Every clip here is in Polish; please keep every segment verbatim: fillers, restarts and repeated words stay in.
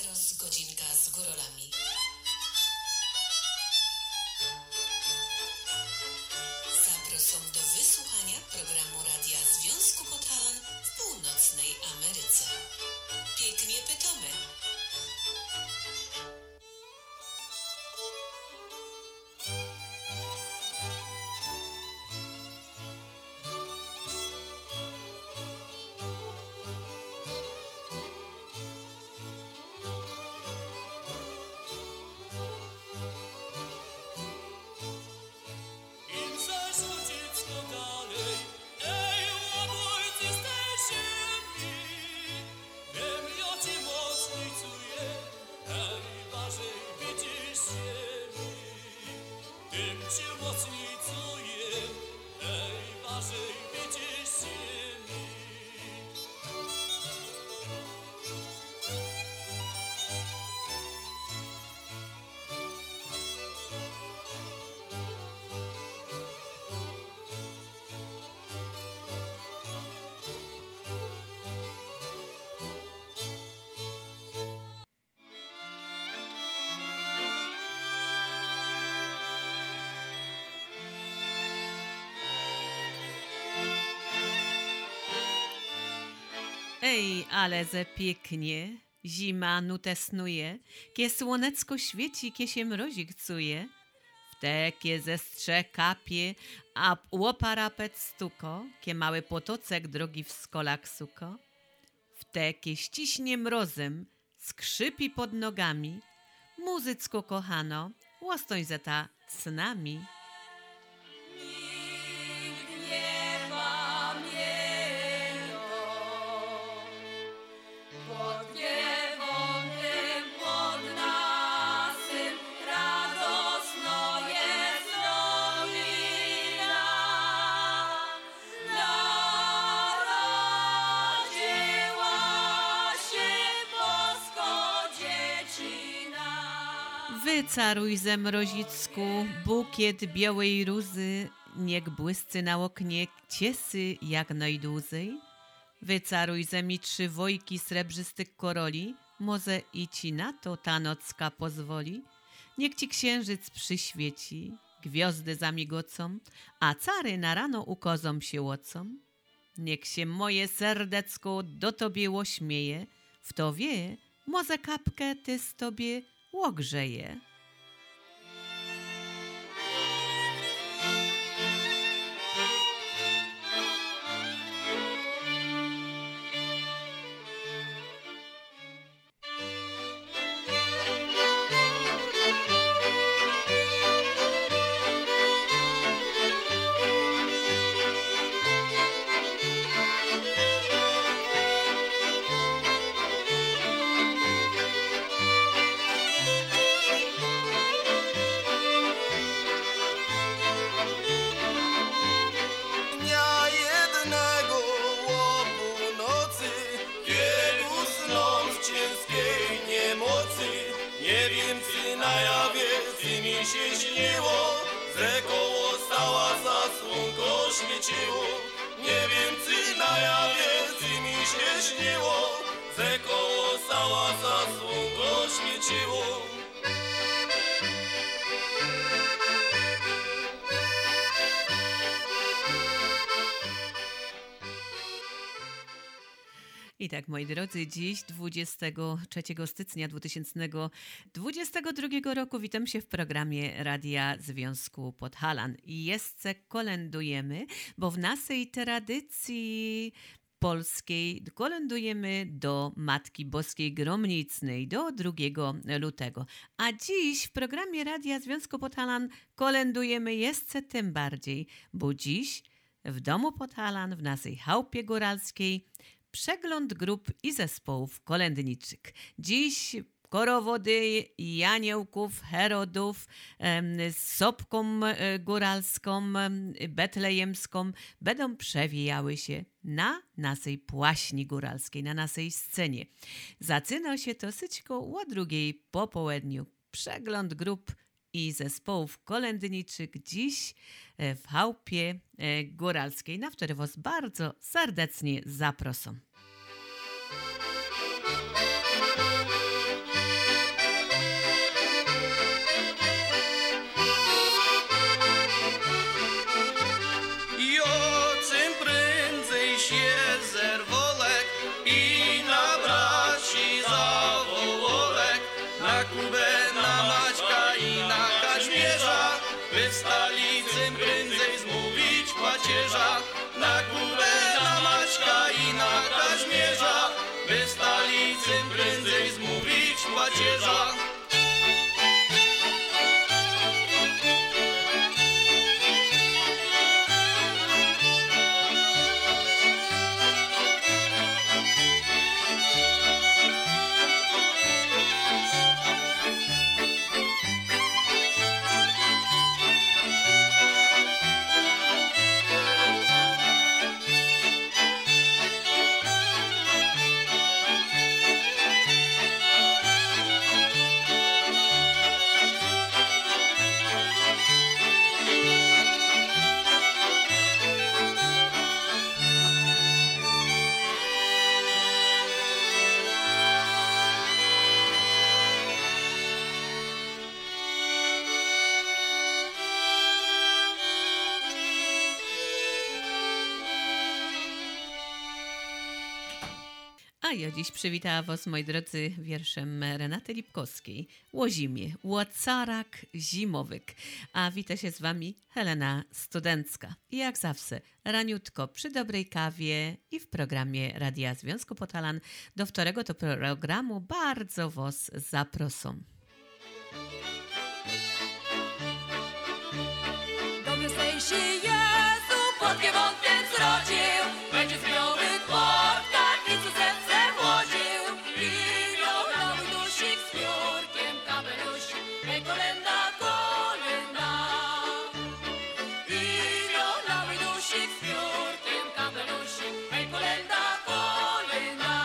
teraz godzinka z górolami. Zapraszam do wysłuchania programu Radia Związku Podhalan w północnej Ameryce. Pięknie pytamy. Ej, ale ze pięknie, zima nutę snuje, kie słonecko świeci, kie się mrozik cuje. Wte, kie ze strze kapie, a łoparapet stuko, kie mały potocek drogi w skolak suko. Wte, kie ściśnie mrozem, skrzypi pod nogami, muzycko kochano, łostoń zeta z nami. Wycaruj ze mrozicku bukiet białej rózy, niech błyscy na oknie ciesy jak najdłużej. Wycaruj ze mi trzy wojki srebrzystych koroli, może i ci na to ta nocka pozwoli. Niech ci księżyc przyświeci, gwiazdy zamigocą, a cary na rano ukozom się łocą. Niech się moje serdecko do tobie łośmieje, w to wie, może kapkę ty z tobie łogrzeje. się śniło, że koło stała za słonko świeciło. Nie wiem, czy na jawie, czy mi się śniło, że koło stała za słonko świeciło. I tak, moi drodzy, dziś dwudziestego trzeciego stycznia dwa tysiące dwudziestego drugiego roku witam się w programie Radia Związku Podhalan. I jeszcze kolędujemy, bo w naszej tradycji polskiej kolędujemy do Matki Boskiej Gromnicnej do drugiego lutego. A dziś w programie Radia Związku Podhalan kolędujemy jeszcze tym bardziej, bo dziś w domu Podhalan, w naszej chałupie góralskiej, przegląd grup i zespołów kolędniczych. Dziś korowody Janiołków, Herodów z Sopką Góralską, Betlejemską będą przewijały się na naszej płaśni góralskiej, na naszej scenie. Zaczyna się to syćko o drugiej po południu. Przegląd grup i zespołów kolędniczych dziś w chałupie góralskiej, na który was bardzo serdecznie zapraszam. papieża, na Kubę, na Maćka i na Kaźmierza, by w stolicy prędzej zmówić pacierza. A ja dziś przywitała was, moi drodzy, wierszem Renaty Lipkowskiej. Łozimie, Łocarak Zimowyk. A wita się z wami Helena Studencka. I jak zawsze, raniutko, przy dobrej kawie i w programie Radia Związku Podhalan. Do wtorego to programu bardzo was zaproszę. Dobry się Jezu, pod piewątkiem zrodził, będzie zmioły port, karnicu serce włodził. I miał nowy dusik z piórkiem, kapelusik, hej kolenda, kolenda. I miał nowy dusik z piórkiem, kapelusik, hej kolenda, kolenda.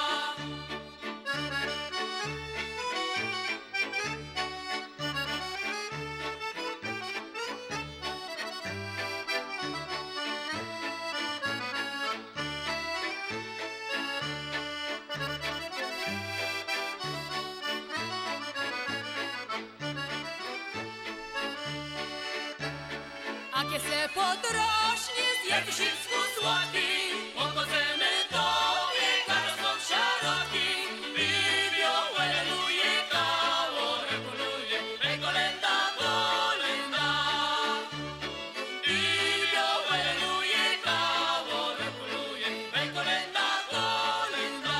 A kiedy se podrośnie, zje wszystko słodki, pochodzemy tobie, karstwo szeroki. I wiołeluje, kało reguluje, hej kolenda, kolenda. I wiołeluje, kało reguluje, hej kolenda, kolenda.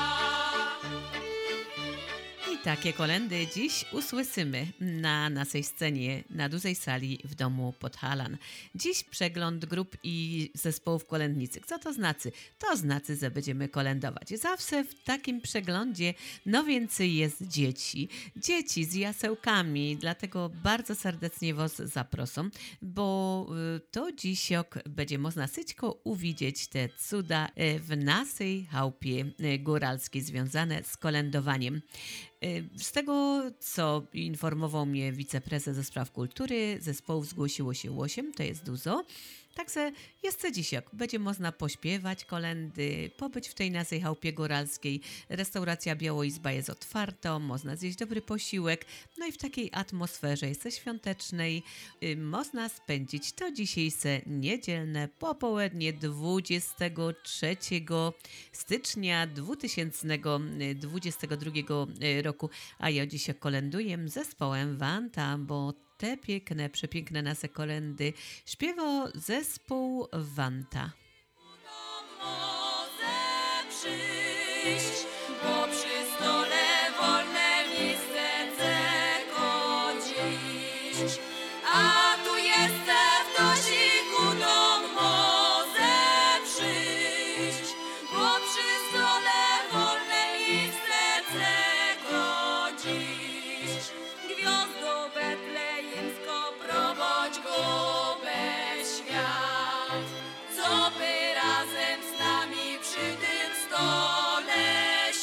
I takie kolendy dziś usłyszymy na naszej scenie, na dużej sali w domu Podhalan. Dziś przegląd grup i zespołów kolędniczych. Co to znaczy? To znaczy, że będziemy kolędować. Zawsze w takim przeglądzie no więcej jest dzieci. Dzieci z jasełkami, dlatego bardzo serdecznie was zaproszę, bo y, to dzisiok będzie można syćko uwidzieć te cuda y, w naszej chałupie y, góralskiej związane z kolędowaniem. Z tego, co informował mnie wiceprezes do spraw kultury, zespołów zgłosiło się osiem, to jest dużo. Także jest co dzisiaj. Będzie można pośpiewać kolendy, pobyć w tej naszej chałupie góralskiej. Restauracja Białoizba jest otwarta, można zjeść dobry posiłek. No i w takiej atmosferze jest świątecznej y, można spędzić to dzisiejsze niedzielne popołudnie dwudziestego trzeciego stycznia dwa tysiące dwudziestego drugiego roku. A ja dzisiaj kolenduję zespołem Wanta, bo te piękne, przepiękne nasze kolendy śpiewa zespół Wanta. Może przyjść, bo przy stole wolne miejsce czeko dziś. A tu jest w dosiku dom może przyjść, bo przy stole wolne miejsce czeko dziś. Gwiazdo betlejemsko, prowadź go bez świat, co by razem z nami przy tym stole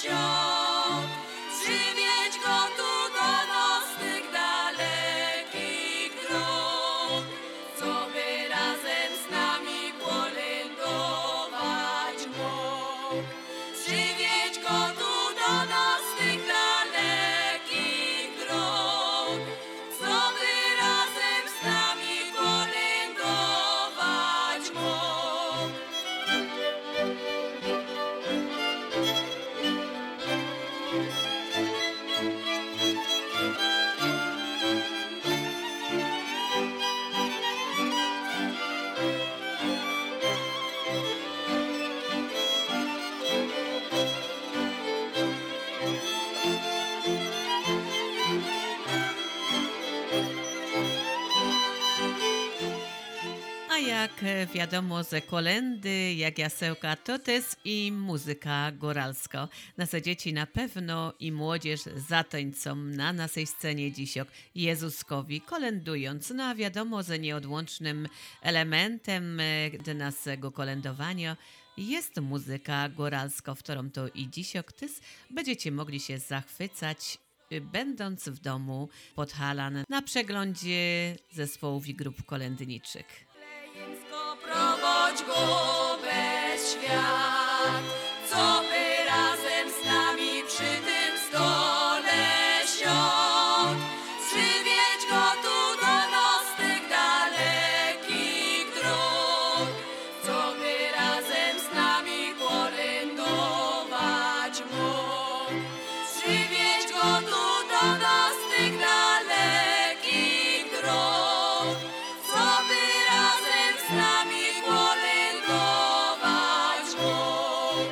jak wiadomo, ze kolendy, jak jasełka, to też i muzyka góralska. Nasze dzieci na pewno i młodzież zatańczą na naszej scenie dzisiaj Jezuskowi, kolendując. No a wiadomo, że nieodłącznym elementem do naszego kolendowania jest muzyka góralska, w którą to i dzisiaj też będziecie mogli się zachwycać, będąc w domu Podhalan na przeglądzie zespołów i grup kolędniczych. Lejńsko, prowadź go bez świat, co by razem z nami przy tym stole siądł. Przywieź go tu do nas z tych dalekich dróg, co by razem z nami kolędować mógł. Przywieź go tu do nas z tych dalekich dróg, co by razem z nami kolędować mógł.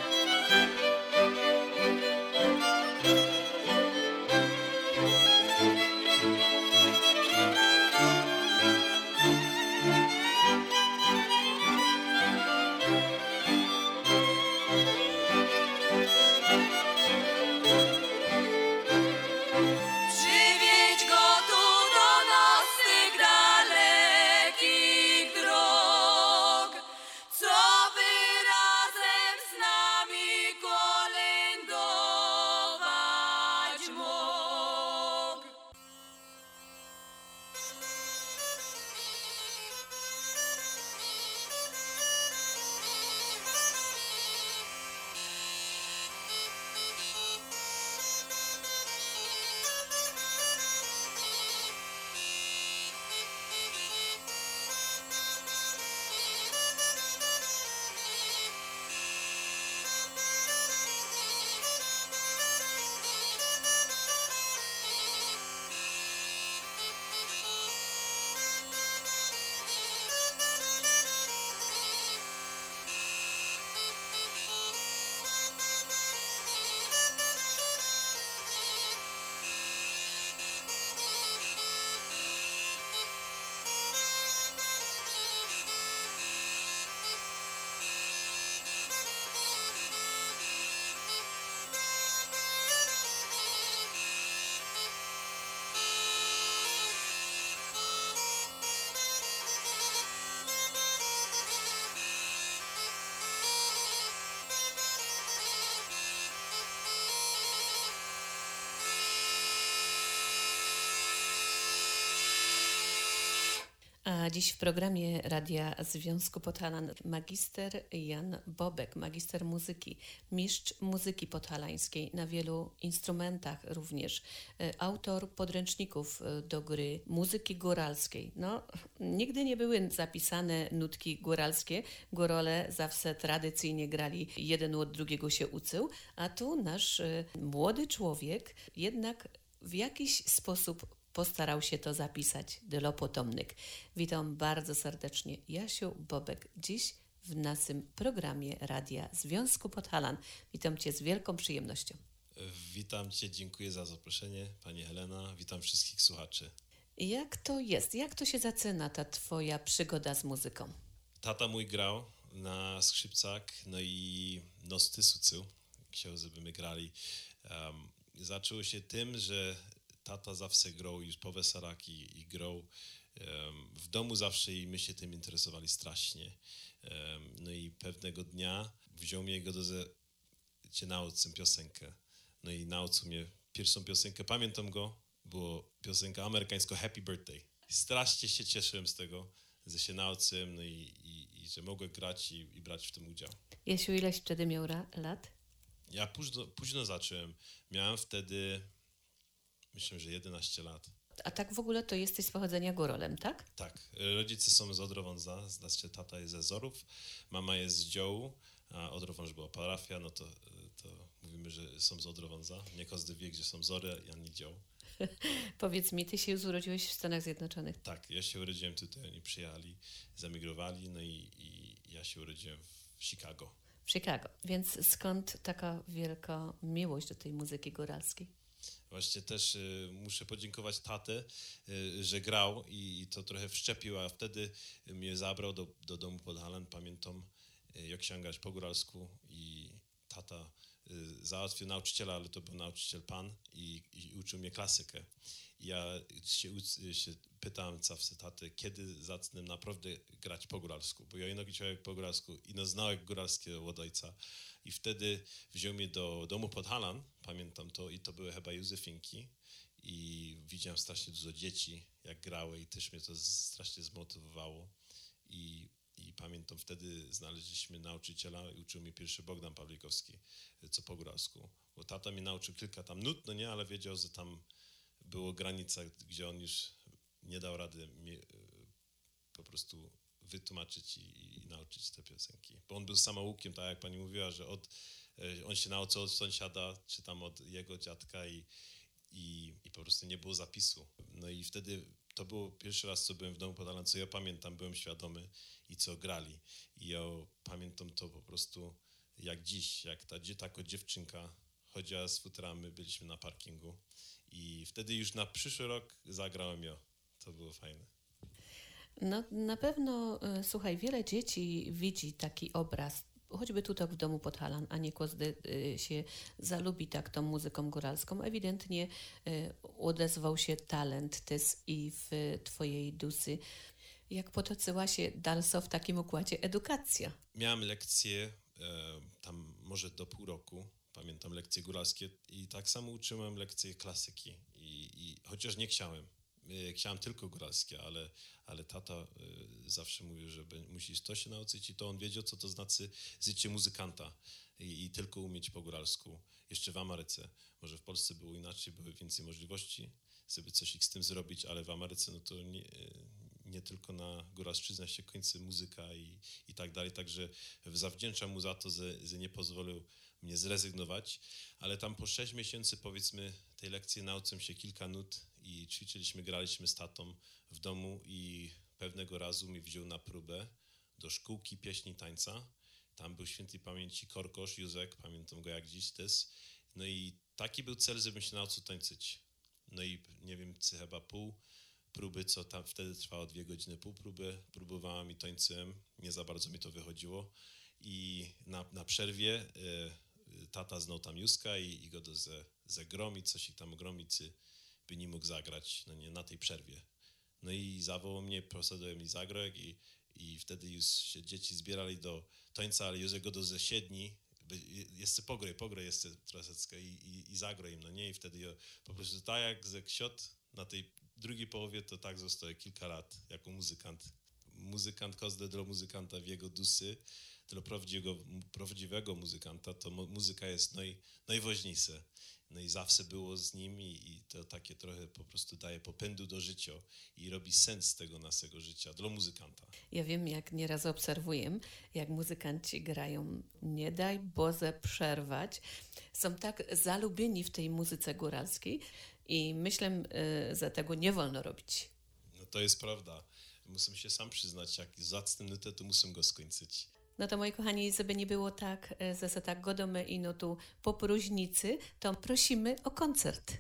Przywieź go tu do nas z tych dalekich dróg, co by razem z nami kolędować mógł. A dziś w programie Radia Związku Podhalan magister Jan Bobek, magister muzyki, mistrz muzyki podhalańskiej na wielu instrumentach również, e, autor podręczników e, do gry muzyki góralskiej. No, nigdy nie były zapisane nutki góralskie, górole zawsze tradycyjnie grali, jeden od drugiego się uczył, a tu nasz e, młody człowiek jednak w jakiś sposób postarał się to zapisać dla potomnych. Witam bardzo serdecznie Jasiu Bobek dziś w naszym programie Radia Związku Podhalan. Witam Cię z wielką przyjemnością. Witam Cię, dziękuję za zaproszenie, Pani Helena. Witam wszystkich słuchaczy. Jak to jest? Jak to się zaczyna ta Twoja przygoda z muzyką? Tata mój grał na skrzypcach, no i nos tysucył. Chciał, żeby my grali. Um, zaczęło się tym, że tata zawsze grał już po weselach i, i grał um, w domu zawsze i my się tym interesowali strasznie. Um, no i pewnego dnia wziął mnie go do ze... cię nauczyć piosenkę. No i nauczył mnie pierwszą piosenkę, pamiętam go, była piosenka amerykańska Happy Birthday. Strasznie się cieszyłem z tego, że się nauczyłem, no i, i, i że mogłem grać i, i brać w tym udział. Jasiu, ileś wtedy miał ra- lat? Ja późno, późno zacząłem. Miałem wtedy, myślę, że jedenaście lat. A tak w ogóle to jesteś z pochodzenia górolem, tak? Tak. Rodzice są z Odrowądza, znaczy tata jest ze Zorów, mama jest z Dziołu, a Odrowąż była parafia, no to, to mówimy, że są z Odrowądza. Nie każdy wie, gdzie są Zory, ani Dzioł. Powiedz mi, ty się już urodziłeś w Stanach Zjednoczonych. Tak, ja się urodziłem tutaj, oni przyjechali, zamigrowali, no i, i ja się urodziłem w Chicago. W w Chicago. Więc skąd taka wielka miłość do tej muzyki góralskiej? Właśnie też y, muszę podziękować tatę, y, że grał i, i to trochę wszczepił, a wtedy mnie zabrał do, do domu pod Halan. Pamiętam, y, jak się grać po góralsku i tata y, załatwił nauczyciela, ale to był nauczyciel pan i, i uczył mnie klasykę. I ja się, uc- się pytałem zawsze taty, kiedy zacznę naprawdę grać po góralsku, bo ja ino człowiek po góralsku i no znałem góralskie od ojca. I wtedy wziął mnie do domu pod Halan, pamiętam to, i to były chyba Józefinki i widziałem strasznie dużo dzieci, jak grały i też mnie to z- strasznie zmotywowało. I, I pamiętam, wtedy znaleźliśmy nauczyciela i uczył mnie pierwszy Bogdan Pawlikowski, co po góralsku. Bo tata mi nauczył kilka tam nut, no nie, ale wiedział, że tam było granica, gdzie on już nie dał rady mi e, po prostu wytłumaczyć i, i nauczyć te piosenki. Bo on był samoukiem, tak jak pani mówiła, że od, e, on się nauczył od sąsiada, czy tam od jego dziadka i, i, i po prostu nie było zapisu. No i wtedy to było pierwszy raz, co byłem w domu pod Halan, co ja pamiętam, byłem świadomy i co grali. I ja pamiętam to po prostu jak dziś, jak ta taka dziewczynka chodziła z futrami, byliśmy na parkingu i wtedy już na przyszły rok zagrałem ja. To było fajne. No na pewno, y, słuchaj, wiele dzieci widzi taki obraz, choćby tutaj w domu pod Halan, a nie każdy y, się zalubi tak tą muzyką góralską. Ewidentnie y, odezwał się talent też i w twojej duszy. Jak potoczyła się dalej w takim układzie edukacja? Miałem lekcje e, tam może do pół roku, pamiętam lekcje góralskie i tak samo uczyłem lekcje klasyki i, i chociaż nie chciałem. E, Chciałem tylko góralskie, ale, ale tata e, zawsze mówił, że be- musisz to się nauczyć i to on wiedział, co to znaczy życie muzykanta i, i tylko umieć po góralsku. Jeszcze w Ameryce. Może w Polsce było inaczej, były więcej możliwości, żeby coś z tym zrobić, ale w Ameryce no to nie, e, nie tylko na góralszczyznach się kończy muzyka i, i tak dalej. Także zawdzięczam mu za to, że, że nie pozwolił mnie zrezygnować, ale tam po sześć miesięcy powiedzmy tej lekcji nauczyłem się kilka nut i ćwiczyliśmy, graliśmy z tatą w domu i pewnego razu mi wziął na próbę do szkółki pieśni i tańca. Tam był świętej pamięci Korkosz, Józek, pamiętam go jak dziś też. No i taki był cel, żebym się nauczył tańczyć. No i nie wiem, czy chyba pół próby, co tam wtedy trwało dwie godziny, pół próby, próbowałem i tańczyłem, nie za bardzo mi to wychodziło i na, na przerwie y, tata znał tam Józka i, i go do ze, ze gromi, coś ich tam gromicy by nie mógł zagrać, no nie, na tej przerwie. No i zawołał mnie, posadził mi zagrać i, i wtedy już się dzieci zbierali do tańca, ale Józek go do ze siedni, jeszcze pograj, pograj jeszcze troszeczkę i, i, i zagraj im, no nie, i wtedy ja po prostu tak jak ze ksiot na tej drugiej połowie to tak zostaje kilka lat jako muzykant. Muzykant, każdy dla muzykanta w jego duszy, dla prawdziwego, prawdziwego muzykanta, to mu- muzyka jest naj, najważniejsza. No i zawsze było z nim i, i to takie trochę po prostu daje popędu do życia i robi sens tego naszego życia dla muzykanta. Ja wiem, jak nieraz obserwuję, jak muzykanci grają, nie daj Boże przerwać. Są tak zalubieni w tej muzyce góralskiej i myślę, y, że tego nie wolno robić. No to jest prawda. Muszę się sam przyznać, jak zacznę nutę, to muszę go skończyć. No to moi kochani, żeby nie było tak, e, że se tak godome ino tu po próżnicy, to prosimy o koncert.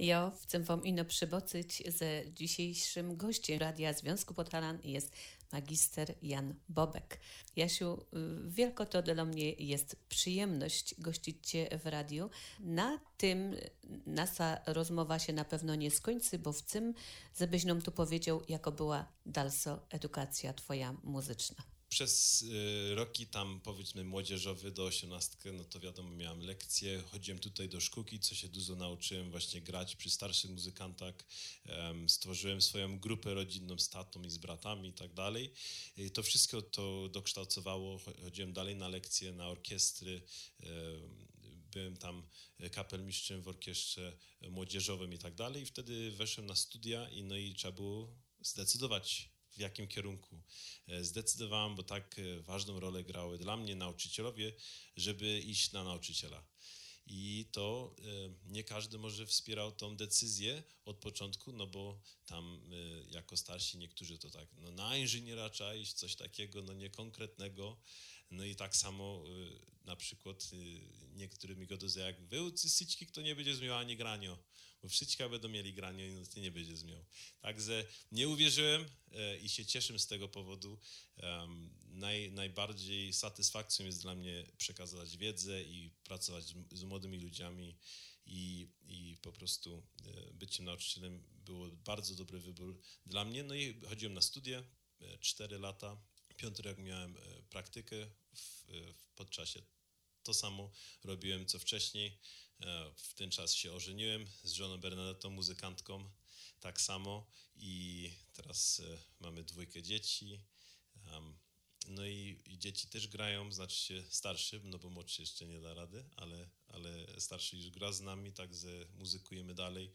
Ja chcę Wam ino przybocyć, że dzisiejszym gościem Radia Związku Podhalan jest magister Jan Bobek. Jasiu, wielko to dla mnie jest przyjemność gościć Cię w radiu. Na tym nasza rozmowa się na pewno nie skończy, bo w tym, żebyś nam tu powiedział, jaka była dalsza edukacja Twoja muzyczna. Przez y, roki tam, powiedzmy, młodzieżowy do osiemnastki, no to wiadomo, miałem lekcje, chodziłem tutaj do szkółki, co się dużo nauczyłem właśnie grać przy starszych muzykantach, um, stworzyłem swoją grupę rodzinną z tatą i z bratami i tak dalej. I to wszystko to dokształcowało, chodziłem dalej na lekcje, na orkiestry, um, byłem tam kapelmistrzem w orkiestrze młodzieżowym i tak dalej i wtedy weszłem na studia i no i trzeba było zdecydować, w jakim kierunku. Zdecydowałem, bo tak ważną rolę grały dla mnie nauczycielowie, żeby iść na nauczyciela. I to nie każdy może wspierał tą decyzję od początku, no bo tam jako starsi niektórzy to tak, no na inżyniera trzeba iść, coś takiego, no niekonkretnego. No i tak samo na przykład niektórzy mi godzą, jak wy uczy syćki, kto nie będzie zmiał ani granio, bo wszystkie będą mieli granio i no ty nie będzie zmiał. Także nie uwierzyłem i się cieszę z tego powodu. Um, naj, najbardziej satysfakcją jest dla mnie przekazać wiedzę i pracować z, z młodymi ludźmi i, i po prostu byciem nauczycielem było bardzo dobry wybór dla mnie. No i chodziłem na studia, cztery lata. Piąty rok miałem praktykę w, w podczasie. To samo robiłem co wcześniej. W ten czas się ożeniłem z żoną Bernadettą, muzykantką, tak samo. I teraz mamy dwójkę dzieci. No i, i dzieci też grają, znaczy się starszy, no bo młodszy jeszcze nie da rady, ale, ale starszy już gra z nami, także muzykujemy dalej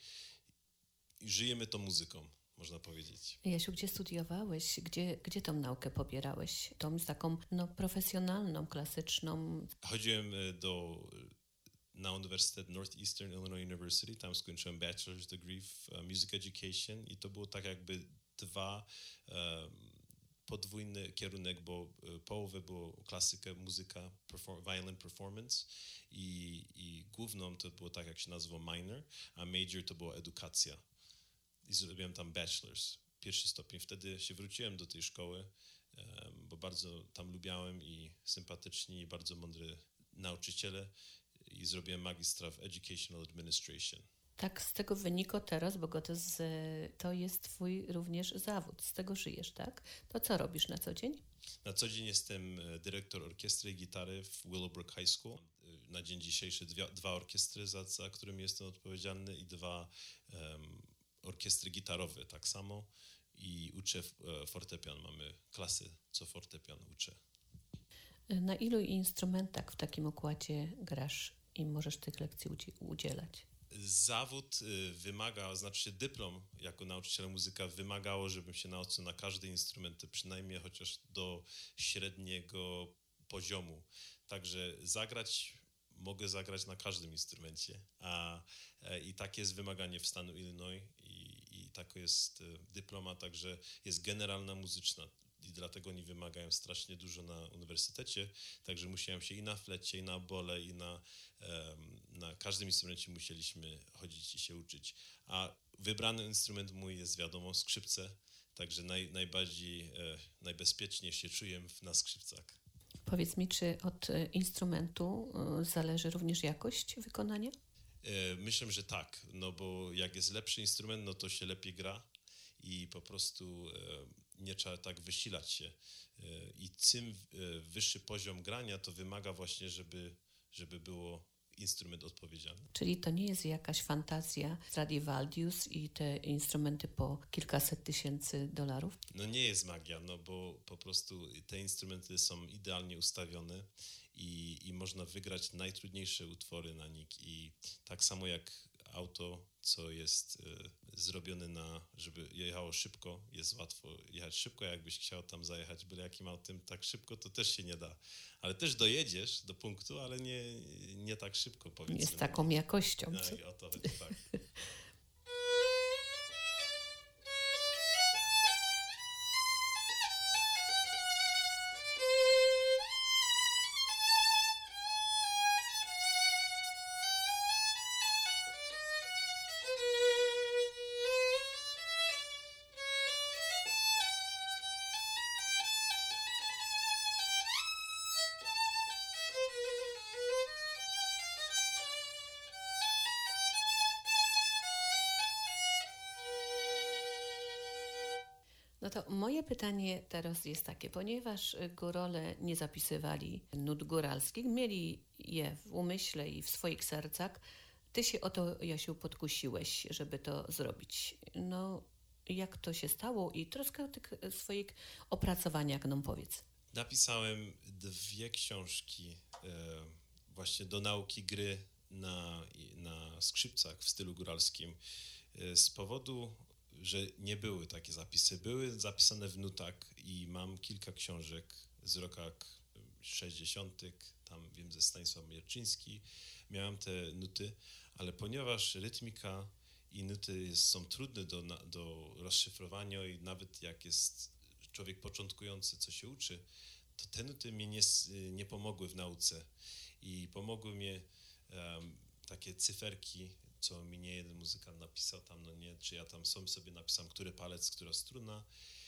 i żyjemy tą muzyką, można powiedzieć. Jasiu, gdzie studiowałeś? Gdzie, gdzie tą naukę pobierałeś? Tą z taką no, profesjonalną, klasyczną? Chodziłem do, na Uniwersytet Northeastern Illinois University, tam skończyłem bachelor's degree w music education i to było tak jakby dwa um, podwójny kierunek, bo połowę było klasyka, muzyka, perform, violin performance i, i główną to było tak, jak się nazywa minor, a major to była edukacja. I zrobiłem tam bachelor's, pierwszy stopień. Wtedy się wróciłem do tej szkoły, bo bardzo tam lubiałem i sympatyczni, i bardzo mądry nauczyciele i zrobiłem magistra w Educational Administration. Tak, z tego wynika teraz, bo to, z, to jest twój również zawód, z tego żyjesz, tak? To co robisz na co dzień? Na co dzień jestem dyrektor orkiestry i gitary w Willowbrook High School. Na dzień dzisiejszy dwie, dwa orkiestry, za, za którymi jestem odpowiedzialny i dwa um, orkiestry gitarowe tak samo i uczę fortepian. Mamy klasy, co fortepian uczę. Na ilu instrumentach w takim układzie grasz i możesz tych lekcji udzielać? Zawód wymaga, znaczy się dyplom jako nauczyciela muzyka wymagało, żebym się nauczył na każdy instrument, przynajmniej chociaż do średniego poziomu. Także zagrać mogę zagrać na każdym instrumencie, a i takie jest wymaganie w stanu Illinois i, i taka jest dyploma, także jest generalna muzyczna. I dlatego oni wymagają strasznie dużo na uniwersytecie, także musiałem się i na flecie, i na obole, i na, um, na każdym instrumencie musieliśmy chodzić i się uczyć. A wybrany instrument mój jest, wiadomo, skrzypce, także naj, najbardziej, e, najbezpieczniej się czuję na skrzypcach. Powiedz mi, czy od instrumentu zależy również jakość wykonania? E, myślę, że tak, no bo jak jest lepszy instrument, no to się lepiej gra i po prostu e, nie trzeba tak wysilać się. I czym wyższy poziom grania, to wymaga właśnie, żeby, żeby było instrument odpowiedzialny. Czyli to nie jest jakaś fantazja Stradivarius i te instrumenty po kilkaset tysięcy dolarów? No nie jest magia, no bo po prostu te instrumenty są idealnie ustawione i, i można wygrać najtrudniejsze utwory na nich i tak samo jak auto, co jest e, zrobione na, żeby jechało szybko, jest łatwo jechać szybko, jakbyś chciał tam zajechać byle jakim autem tak szybko, to też się nie da. Ale też dojedziesz do punktu, ale nie, nie tak szybko, powiedzmy. Nie z taką jakością. No, Co? i o to chodzi, tak. No to moje pytanie teraz jest takie, ponieważ górole nie zapisywali nut góralskich, mieli je w umyśle i w swoich sercach, ty się o to, Jasiu, podkusiłeś, żeby to zrobić. No, jak to się stało i troszkę o tych swoich opracowaniach nam powiedz. Napisałem dwie książki e, właśnie do nauki gry na, na skrzypcach w stylu góralskim e, z powodu, że nie były takie zapisy. Były zapisane w nutach i mam kilka książek z rokach sześćdziesiątych, tam wiem, ze Stanisław Mierczyński, miałem te nuty, ale ponieważ rytmika i nuty jest, są trudne do, do rozszyfrowania i nawet jak jest człowiek początkujący, co się uczy, to te nuty mi nie, nie pomogły w nauce i pomogły mi um, takie cyferki, co mi nie jeden muzykant napisał tam, no nie, czy ja tam sam sobie napisałem, który palec, która struna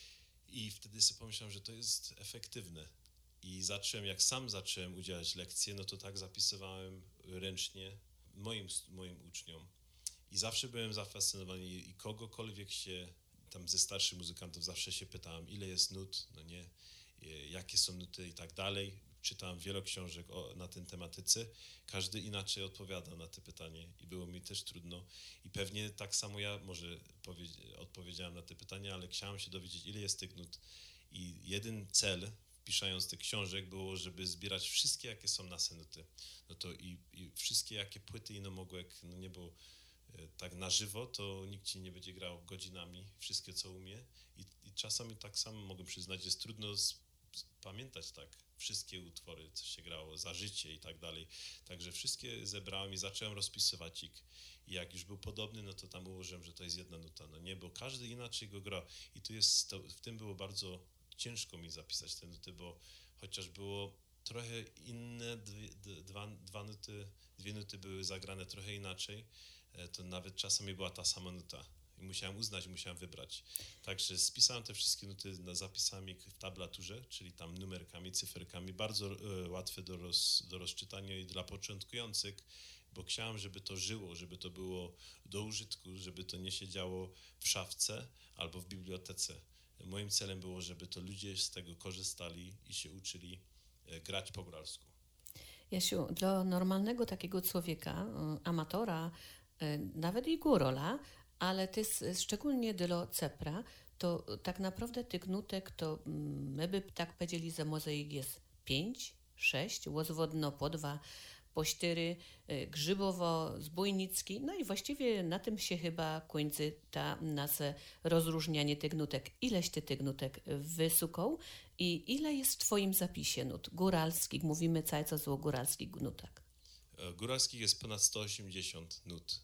i wtedy sobie pomyślałem, że to jest efektywne i zacząłem, jak sam zacząłem udzielać lekcje, no to tak zapisywałem ręcznie moim, moim uczniom i zawsze byłem zafascynowany i kogokolwiek się tam ze starszych muzykantów zawsze się pytałem, ile jest nut, no nie, jakie są nuty i tak dalej. Czytałem wiele książek o, na tym tematyce. Każdy inaczej odpowiadał na to pytanie i było mi też trudno. I pewnie tak samo ja może powie- odpowiedziałem na te pytania, ale chciałem się dowiedzieć, ile jest tych nut. I jeden cel, pisząc tych książek, było, żeby zbierać wszystkie, jakie są nasze nuty. No to i, i wszystkie, jakie płyty ino mogły, no nie, bo tak na żywo, to nikt ci nie będzie grał godzinami, wszystkie co umie i, i czasami tak samo mogę przyznać, jest trudno z, z, pamiętać tak wszystkie utwory, co się grało, za życie i tak dalej. Także wszystkie zebrałem i zacząłem rozpisywać ich i jak już był podobny, no to tam ułożyłem, że to jest jedna nuta, no nie, bo każdy inaczej go gra i tu jest, to, w tym było bardzo ciężko mi zapisać te nuty, bo chociaż było trochę inne, dwie, dwa, dwa nuty, dwie nuty były zagrane trochę inaczej, to nawet czasami była ta sama nuta i musiałem uznać, musiałem wybrać. Także spisałem te wszystkie nuty, zapisałem ich w tablaturze, czyli tam numerkami, cyferkami, bardzo e, łatwe do, roz, do rozczytania i dla początkujących, bo chciałem, żeby to żyło, żeby to było do użytku, żeby to nie siedziało w szafce albo w bibliotece. Moim celem było, żeby to ludzie z tego korzystali i się uczyli e, grać po góralsku. Jasiu, dla normalnego takiego człowieka, y, amatora, nawet i górola, ale to jest szczególnie dla cepra, to tak naprawdę tych nutek to my by tak powiedzieli, że mozaik jest pięć, sześć, łozwodno po dwa, po cztery, grzybowo, zbójnicki, no i właściwie na tym się chyba kończy ta nasze rozróżnianie tych nutek. Ileś ty tych nutek wysukał i ile jest w twoim zapisie nut góralskich? Mówimy cały czas o góralskich nutach. Góralskich jest ponad sto osiemdziesiąt nut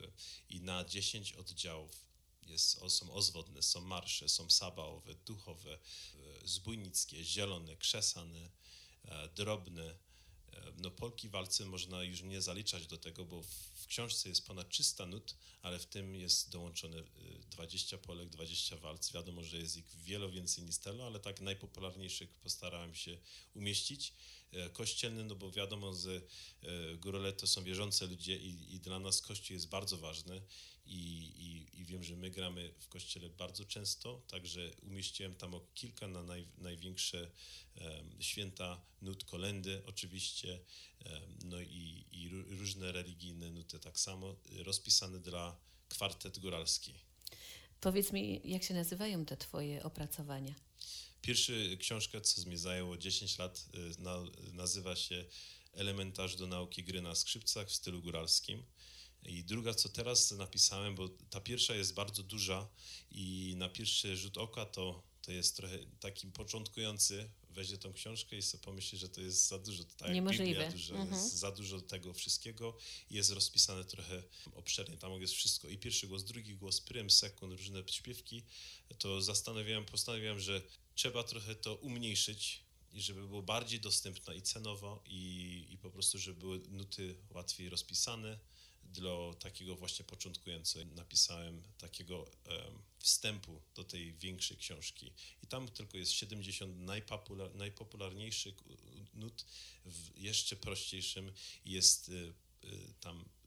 i na dziesięć oddziałów jest, są ozwodne, są marsze, są sabaowe, duchowe, zbójnickie, zielone, krzesane, drobne. No polki walce można już nie zaliczać do tego, bo w książce jest ponad trzysta nut, ale w tym jest dołączone dwadzieścia polek, dwadzieścia walc. Wiadomo, że jest ich wiele więcej niż tyle, ale tak najpopularniejszych postarałem się umieścić. Kościelny, no bo wiadomo, że górale to są wierzące ludzie i, i dla nas Kościół jest bardzo ważny i, i, i wiem, że my gramy w Kościele bardzo często, także umieściłem tam o kilka na naj, największe um, święta nut, kolędy oczywiście, um, no i, i różne religijne nuty tak samo, rozpisane dla kwartet góralski. Powiedz mi, jak się nazywają te twoje opracowania? Pierwsza książka, co mi zajęło dziesięć lat, na, nazywa się Elementarz do nauki gry na skrzypcach w stylu góralskim. I druga, co teraz napisałem, bo ta pierwsza jest bardzo duża i na pierwszy rzut oka to, to jest trochę taki początkujący, weźmie tą książkę i sobie pomyśli, że to jest za dużo. To tak jak Biblia dużo, mhm. jest za dużo tego wszystkiego i jest rozpisane trochę obszernie. Tam jest wszystko. I pierwszy głos, drugi głos, prym, sekund, różne śpiewki. To zastanawiałem, postanowiłem, że trzeba trochę to umniejszyć i żeby było bardziej dostępne i cenowo i, i po prostu, żeby były nuty łatwiej rozpisane. Dla takiego właśnie początkującego napisałem takiego um, wstępu do tej większej książki. I tam tylko jest siedemdziesiąt najpopular, najpopularniejszych nut w jeszcze prościejszym. Jest y, y, tam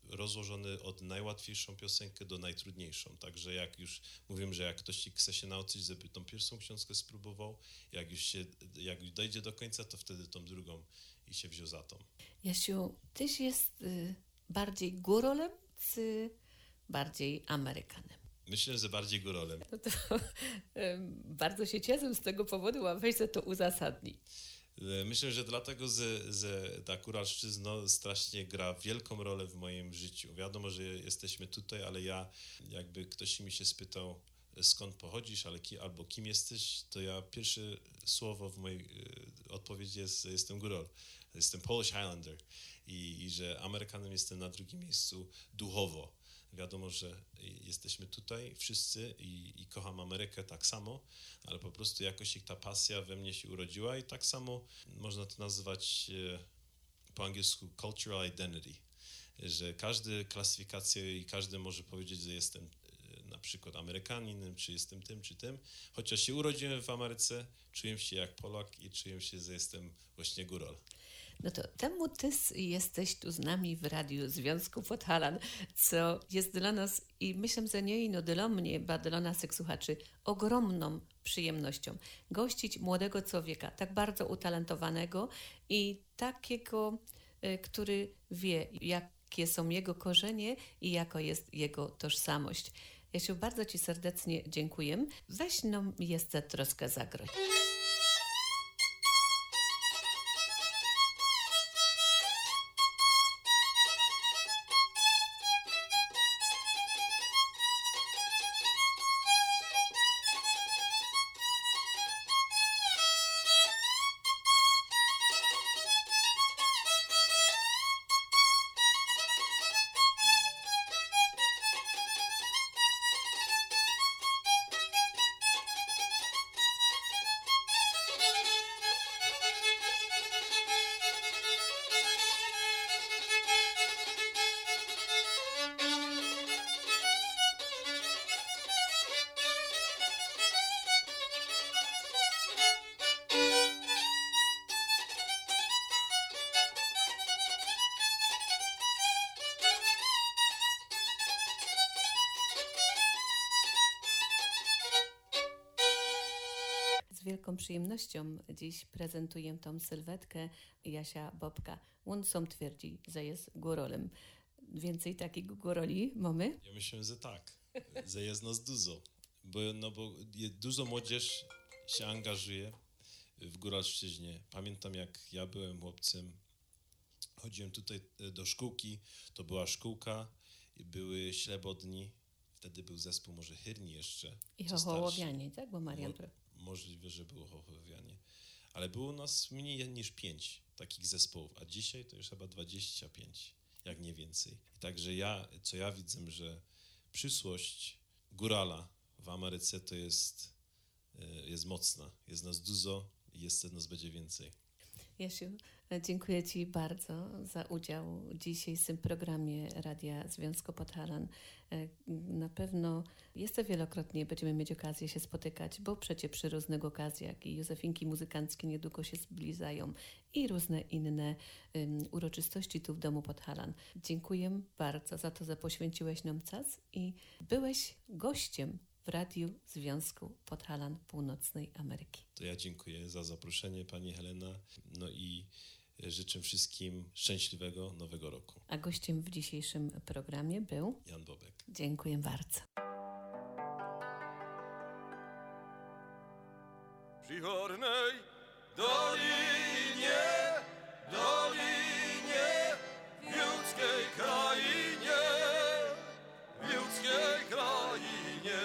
rozłożony od najłatwiejszą piosenkę do najtrudniejszą. Także jak już mówiłem, że jak ktoś chce się nauczyć, żeby tą pierwszą książkę spróbował, jak już się, jak już dojdzie do końca, to wtedy tą drugą i się wziął za tą. Jasiu, tyś jest y, bardziej górolem, czy bardziej Amerykanem? Myślę, że bardziej górolem. No to y, bardzo się cieszę z tego powodu, a weź se to uzasadnij. Myślę, że dlatego, że, że ta góralszczyzna strasznie gra wielką rolę w moim życiu. Wiadomo, że jesteśmy tutaj, ale ja, jakby ktoś mi się spytał, skąd pochodzisz, ale ki, albo kim jesteś, to ja pierwsze słowo w mojej y, odpowiedzi jest, jestem górol. Jestem Polish Highlander i, i że Amerykanem jestem na drugim miejscu duchowo. Wiadomo, że jesteśmy tutaj wszyscy i, i kocham Amerykę tak samo, ale po prostu jakoś ich ta pasja we mnie się urodziła i tak samo można to nazywać e, po angielsku cultural identity, że każdy klasyfikację i każdy może powiedzieć, że jestem e, na przykład Amerykaninem, czy jestem tym, czy tym, chociaż się urodziłem w Ameryce, czuję się jak Polak i czuję się, że jestem właśnie górol. No to temu ty jesteś tu z nami w Radiu Związku Podhalan, co jest dla nas i myślę, że nie ino dla mnie, ba dla naszych słuchaczy ogromną przyjemnością gościć młodego człowieka, tak bardzo utalentowanego i takiego, który wie, jakie są jego korzenie i jaka jest jego tożsamość. Ja się bardzo ci serdecznie dziękuję. Weź nam jeszcze troszkę zagrać. Z wielką przyjemnością dziś prezentuję tą sylwetkę Jasia Bobka. On sam twierdzi, że jest górolem. Więcej takich góroli mamy? Ja myślę, że tak, że jest nas dużo, bo, no bo dużo młodzież się angażuje w góralszczyźnie. Pamiętam, jak ja byłem chłopcem, chodziłem tutaj do szkółki, to była szkółka, były ślebodni, wtedy był zespół może Hyrni jeszcze. I Chochołowianie, tak? Bo Marian... Mo- możliwe, że było Chochołowianie. Ale było nas mniej niż pięć takich zespołów, a dzisiaj to już chyba dwadzieścia pięć, jak nie więcej. I także ja, co ja widzę, że przyszłość górala w Ameryce to jest, jest mocna. Jest nas dużo i jeszcze nas będzie więcej. Jasiu, dziękuję ci bardzo za udział dzisiaj w tym programie Radia Związku Podhalan. Na pewno jeszcze wielokrotnie będziemy mieć okazję się spotykać, bo przecież przy różnych okazjach i Józefinki muzykanckie niedługo się zbliżają i różne inne um, uroczystości tu w domu Podhalan. Dziękuję bardzo za to, że poświęciłeś nam czas i byłeś gościem w Radiu Związku Podhalan Północnej Ameryki. To ja dziękuję za zaproszenie, pani Helena, no i życzę wszystkim szczęśliwego nowego roku. A gościem w dzisiejszym programie był Jan Bobek. Dziękuję bardzo. Przy Hornej Dolinie, Dolinie, w ludzkiej krainie, w ludzkiej krainie.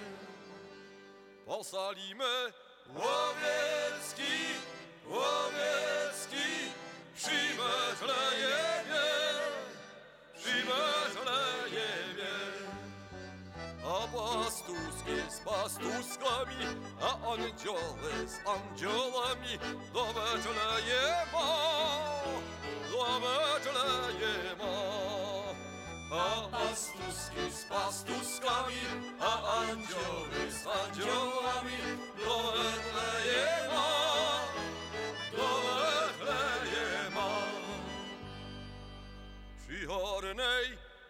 Posalimy łowiecki, łowiecki, przy Betlejemie, przy Betlejemie. A pastuski z pastuskami, a andzioły z andziolami do Betlejema, do Betlejema. A pastuski z pastuskami, a andzioły z andziołami do Betlejema, do Betlejema. Przy Hornej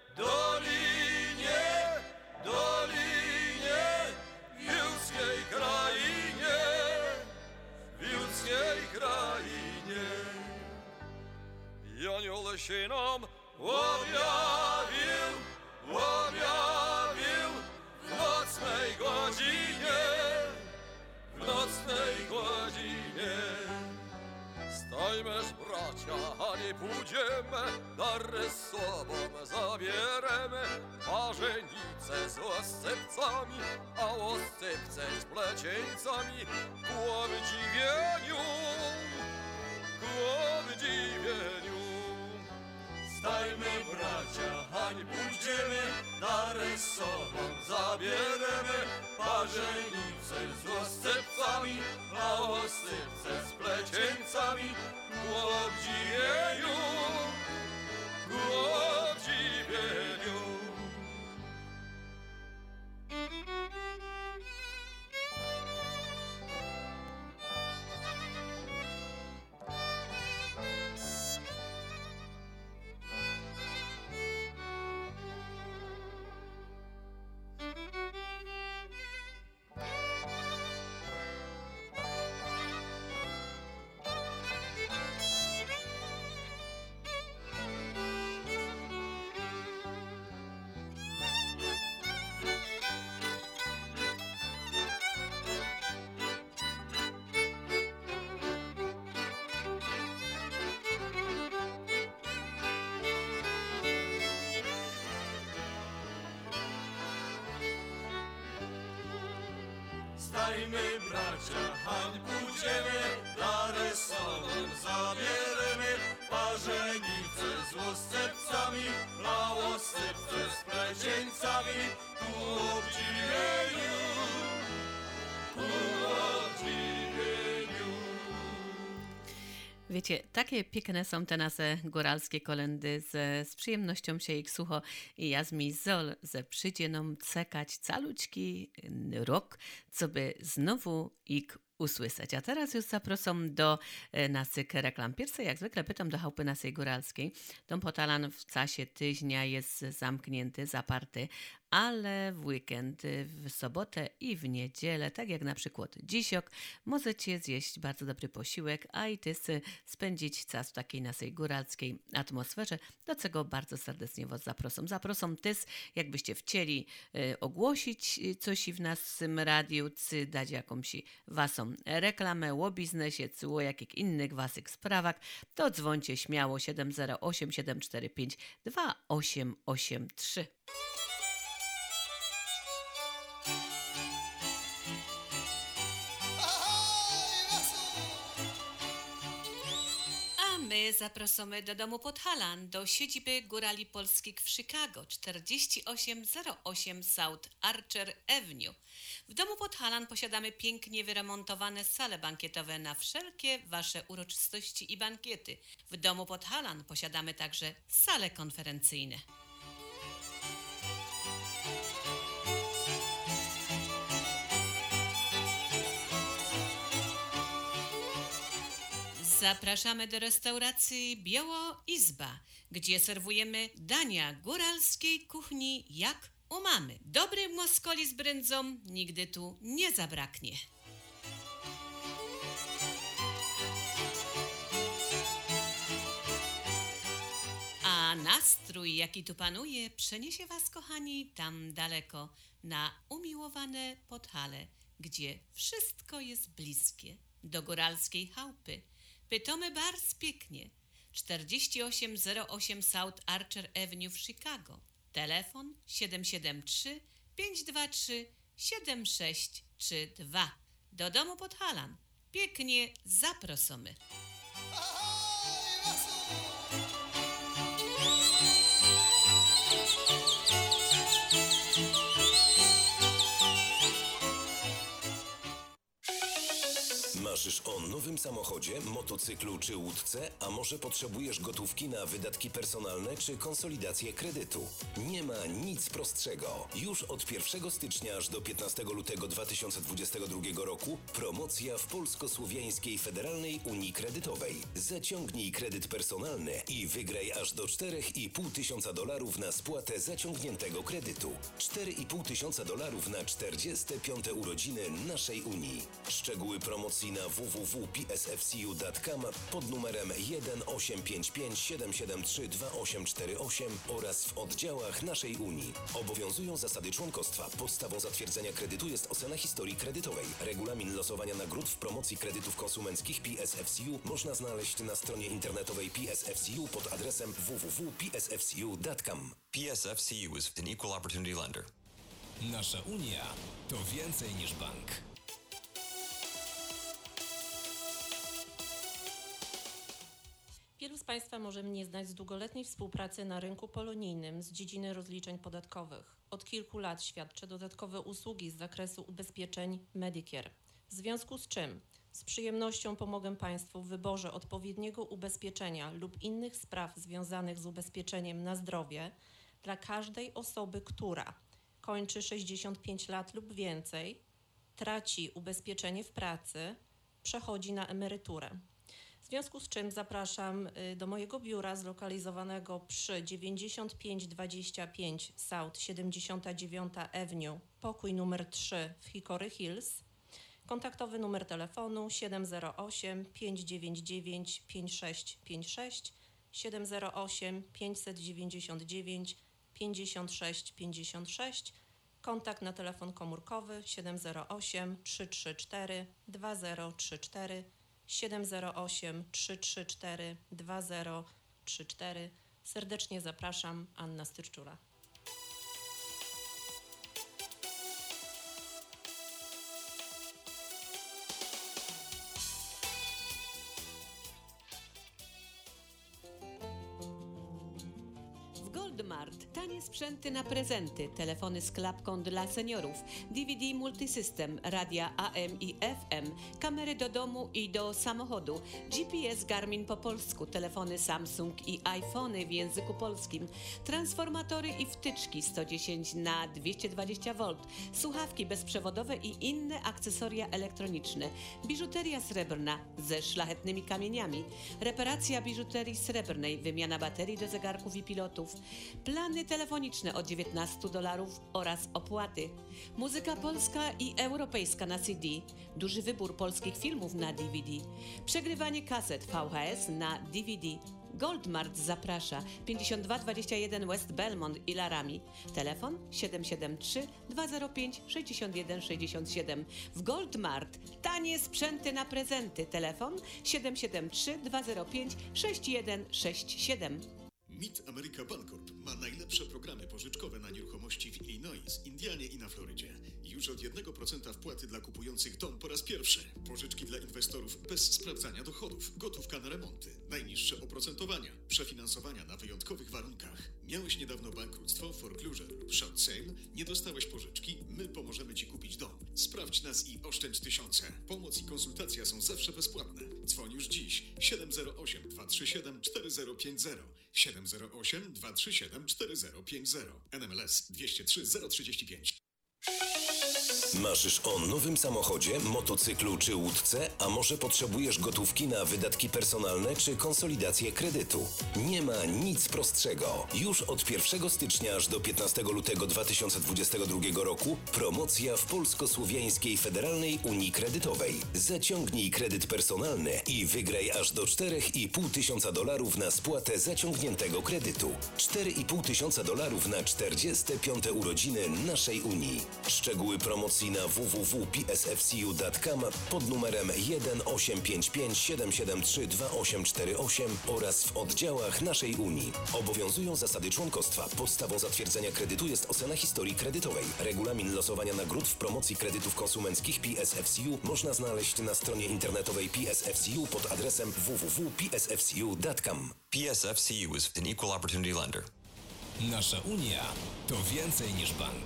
co się nam objawił, objawił w nocnej godzinie, w nocnej godzinie. Stajmesz, bracia, a nie pójdziemy, dary z sobą zabieremy, parzenicę z oscypcami, a oscypce z plecięcami, ku obdziwieniu, ku obdziwieniu. Stajmy, bracia, a nie pójdziemy, dary z sobą zabieremy, parzenicę z oscypcami, a oscypce z plecięcami, ku obdziwieniu, ku obdziwieniu. Stajmy, bracia, hań pójdziemy, dary sobą zabieremy, parzenicę z oscypcami, a oscypce z plecięcami, ku obdziwieniu, ku obdziwieniu. Wiecie, takie piękne są te nasze góralskie kolendy, ze, z przyjemnością się ich słucho i ja z mi zol, że przyjdzie nam cekać calućki rok, co by znowu ich usłyszeć. A teraz już zapraszam do e, naszych reklam. Pierwsze, jak zwykle, pytam do chałupy naszej góralskiej. Dom Potalan w czasie tygodnia jest zamknięty, zaparty, ale w weekend, w sobotę i w niedzielę, tak jak na przykład dzisiok, możecie zjeść bardzo dobry posiłek, a i też spędzić czas w takiej naszej góralskiej atmosferze, do czego bardzo serdecznie was zapraszam. Zapraszam też, jakbyście chcieli e, ogłosić coś w naszym radiu, czy dać jakąś waszą reklamę o biznesie, czy o jakich innych waszych sprawach, to dzwońcie śmiało siedem zero osiem siedem cztery pięć dwa osiem osiem trzy. My zapraszamy do domu Podhalan, do siedziby Górali Polskich w Chicago, czterdzieści osiem zero osiem South Archer Avenue. W domu Podhalan posiadamy pięknie wyremontowane sale bankietowe na wszelkie wasze uroczystości i bankiety. W domu Podhalan posiadamy także sale konferencyjne. Zapraszamy do restauracji Biało Izba, gdzie serwujemy dania góralskiej kuchni jak u mamy. Dobry moskoli z brędzą nigdy tu nie zabraknie. A nastrój, jaki tu panuje, przeniesie was, kochani, tam daleko, na umiłowane Podhale, gdzie wszystko jest bliskie do góralskiej chałupy. Pytomy bardzo pięknie. czterdzieści osiem zero osiem South Archer Avenue w Chicago. Telefon siedem siedem trzy pięć dwa trzy siedem sześć trzy dwa. Do domu Podhalan. Pięknie zaprosimy. Marzysz o nowym samochodzie, motocyklu czy łódce, a może potrzebujesz gotówki na wydatki personalne czy konsolidację kredytu? Nie ma nic prostszego. Już od pierwszego stycznia aż do piętnastego lutego dwa tysiące dwudziestego drugiego roku promocja w Polsko-Słowiańskiej Federalnej Unii Kredytowej. Zaciągnij kredyt personalny i wygraj aż do cztery i pół tysiąca dolarów na spłatę zaciągniętego kredytu. cztery i pół tysiąca dolarów na czterdzieste piąte urodziny naszej Unii. Szczegóły promocji promocji na w w w kropka p s f c u kropka com pod numerem jeden osiem pięć pięć siedem siedem trzy dwa osiem cztery osiem oraz w oddziałach naszej Unii. Obowiązują zasady członkostwa. Podstawą zatwierdzenia kredytu jest ocena historii kredytowej. Regulamin losowania nagród w promocji kredytów konsumenckich P S F C U można znaleźć na stronie internetowej P S F C U pod adresem w w w kropka p s f c u kropka com. P S F C U is an equal opportunity lender. Nasza Unia to więcej niż bank. Wielu z Państwa może mnie znać z długoletniej współpracy na rynku polonijnym z dziedziny rozliczeń podatkowych. Od kilku lat świadczę dodatkowe usługi z zakresu ubezpieczeń Medicare. W związku z czym z przyjemnością pomogę Państwu w wyborze odpowiedniego ubezpieczenia lub innych spraw związanych z ubezpieczeniem na zdrowie dla każdej osoby, która kończy sześćdziesiąt pięć lat lub więcej, traci ubezpieczenie w pracy, przechodzi na emeryturę. W związku z czym zapraszam do mojego biura zlokalizowanego przy dziewięćdziesiąt pięć dwadzieścia pięć South siedemdziesiąta dziewiąta Avenue, pokój numer trzy w Hickory Hills. Kontaktowy numer telefonu siedem zero osiem pięć dziewięć dziewięć pięć sześć pięć sześć, siedem zero osiem pięć dziewięć dziewięć pięćdziesiąt sześć pięćdziesiąt sześć. Kontakt na telefon komórkowy siedem zero osiem trzy trzy cztery dwa zero trzy cztery, siedem zero osiem trzy trzy cztery dwa zero trzy cztery. Serdecznie zapraszam, Anna Styrczura. Goldmart. Tanie sprzęty na prezenty, telefony z klapką dla seniorów, D V D Multisystem, radia A M i F M, kamery do domu i do samochodu, G P S Garmin po polsku, telefony Samsung i iPhony w języku polskim, transformatory i wtyczki sto dziesięć na dwieście dwadzieścia wolt, słuchawki bezprzewodowe i inne akcesoria elektroniczne, biżuteria srebrna ze szlachetnymi kamieniami, reparacja biżuterii srebrnej, wymiana baterii do zegarków i pilotów, plany telefoniczne od dziewiętnaście dolarów oraz opłaty. Muzyka polska i europejska na C D. Duży wybór polskich filmów na D V D. Przegrywanie kaset V H S na D V D. Goldmart zaprasza pięćdziesiąt dwa dwadzieścia jeden West Belmont i Laramie. Telefon siedem siedem trzy dwa zero pięć sześć jeden sześć siedem. W Goldmart tanie sprzęty na prezenty. Telefon siedem siedem trzy dwa zero pięć sześć jeden sześć siedem. Mid America Bancorp ma najlepsze programy pożyczkowe na nieruchomości w Illinois, Indianie i na Florydzie. Już od jednego procenta wpłaty dla kupujących dom po raz pierwszy. Pożyczki dla inwestorów bez sprawdzania dochodów. Gotówka na remonty. Najniższe oprocentowania. Przefinansowania na wyjątkowych warunkach. Miałeś niedawno bankructwo, foreclosure lub short sale? Nie dostałeś pożyczki? My pomożemy Ci kupić dom. Sprawdź nas i oszczędź tysiące. Pomoc i konsultacja są zawsze bezpłatne. Dzwoń już dziś. siedem zero osiem dwa trzy siedem cztery zero pięć zero. siedem zero osiem dwa trzy siedem cztery zero pięć zero. N M L S dwieście trzy zero trzydzieści pięć. Marzysz o nowym samochodzie, motocyklu czy łódce, a może potrzebujesz gotówki na wydatki personalne czy konsolidację kredytu? Nie ma nic prostszego. Już od pierwszego stycznia aż do piętnastego lutego dwa tysiące dwudziestego drugiego roku promocja w Polsko-Słowiańskiej Federalnej Unii Kredytowej. Zaciągnij kredyt personalny i wygraj aż do cztery i pół tysiąca dolarów na spłatę zaciągniętego kredytu. cztery i pół tysiąca dolarów na czterdzieste piąte urodziny naszej Unii. Szczegóły promocji na w w w kropka p s f c u kropka com pod numerem jeden osiem pięć pięć siedem siedem trzy dwa osiem cztery osiem oraz w oddziałach naszej Unii. Obowiązują zasady członkostwa. Podstawą zatwierdzenia kredytu jest ocena historii kredytowej. Regulamin losowania nagród w promocji kredytów konsumenckich P S F C U można znaleźć na stronie internetowej P S F C U pod adresem w w w kropka p s f c u kropka com. P S F C U is an equal opportunity lender. Nasza Unia to więcej niż bank.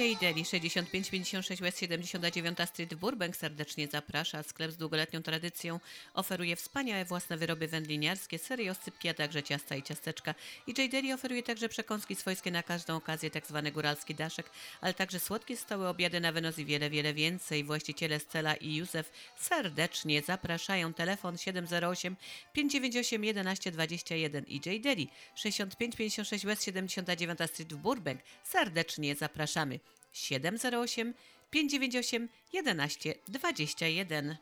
J. Deli, sześćdziesiąt pięć pięćdziesiąt sześć West siedemdziesiąta dziewiąta Street w Burbank serdecznie zaprasza. Sklep z długoletnią tradycją oferuje wspaniałe własne wyroby wędliniarskie, serie oscypki, a także ciasta i ciasteczka. I J. Deli oferuje także przekąski swojskie na każdą okazję, tak zwany góralski daszek, ale także słodkie stałe obiady na wynos i wiele, wiele więcej. Właściciele Stella i Józef serdecznie zapraszają. Telefon siedem zero osiem pięć dziewięć osiem jedenaście dwadzieścia jeden i J. Deli, sześćdziesiąt pięć pięćdziesiąt sześć West siedemdziesiąta dziewiąta Street w Burbank. Serdecznie zapraszamy. siedem zero osiem pięć dziewięć osiem jedenaście dwadzieścia jeden.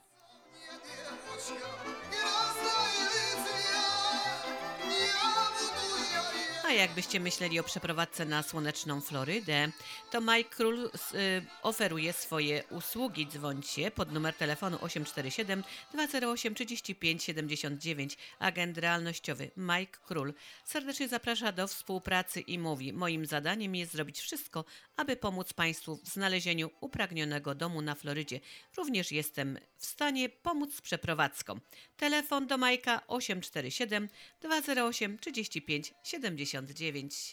A jakbyście myśleli o przeprowadzce na słoneczną Florydę, to Mike Król y, oferuje swoje usługi. Dzwońcie pod numer telefonu osiem cztery siedem dwa zero osiem trzy pięć siedem dziewięć. Agent realnościowy Mike Król serdecznie zaprasza do współpracy i mówi: moim zadaniem jest zrobić wszystko, aby pomóc Państwu w znalezieniu upragnionego domu na Florydzie. Również jestem w stanie pomóc z przeprowadzką. Telefon do Majka osiem cztery siedem dwa zero osiem trzy pięć siedem dziewięć.